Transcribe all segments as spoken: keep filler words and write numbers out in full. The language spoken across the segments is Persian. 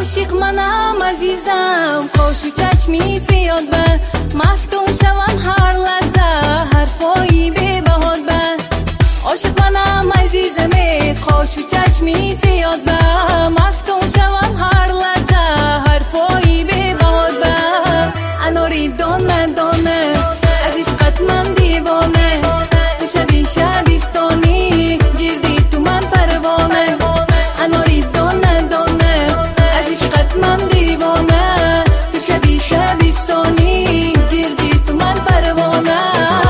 عاشق منم عزیزم، کاشو چشمی سیاد به مفتون شوم هر لحظه، حرفایی به بهاد به. عاشق منم عزیزم، کاشو چشمی سیاد به مفتون شوم هر لحظه، حرفایی به بهاد به. اناری دانه دانه از عشقت من دیوانه، تو شبی شبیستانی گردی تو من پروانه. اناری دانه دانه از عشقت من دیوانه، تو شبی شبیستانی گردی تو من پروانه.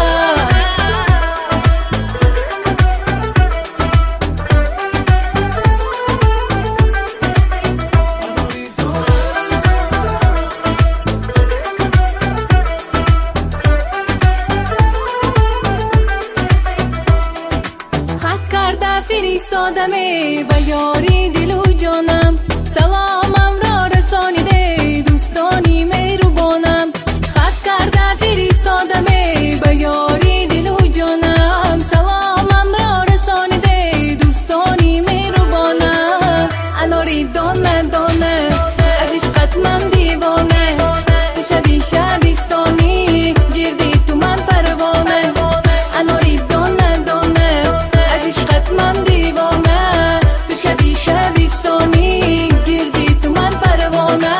فرستادم به یاری دل و جانم، سلامم را رسانیده دوستانی مهربانم. خط کرده فرستادم به یاری دل و جانم، سلامم را رسانیده دوستانی مهربانم. اناری دانه دانه از عشقت من دیوانه، تو شبی شبیستانی گردی تو من پروانه. اناری دانه دانه از عشقت من دیوانه، تو شبی شبیستانی گردی تو من پروانه.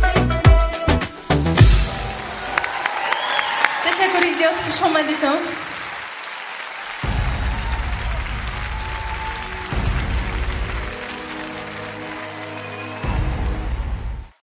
تشکر زیاد، خوش آمدید.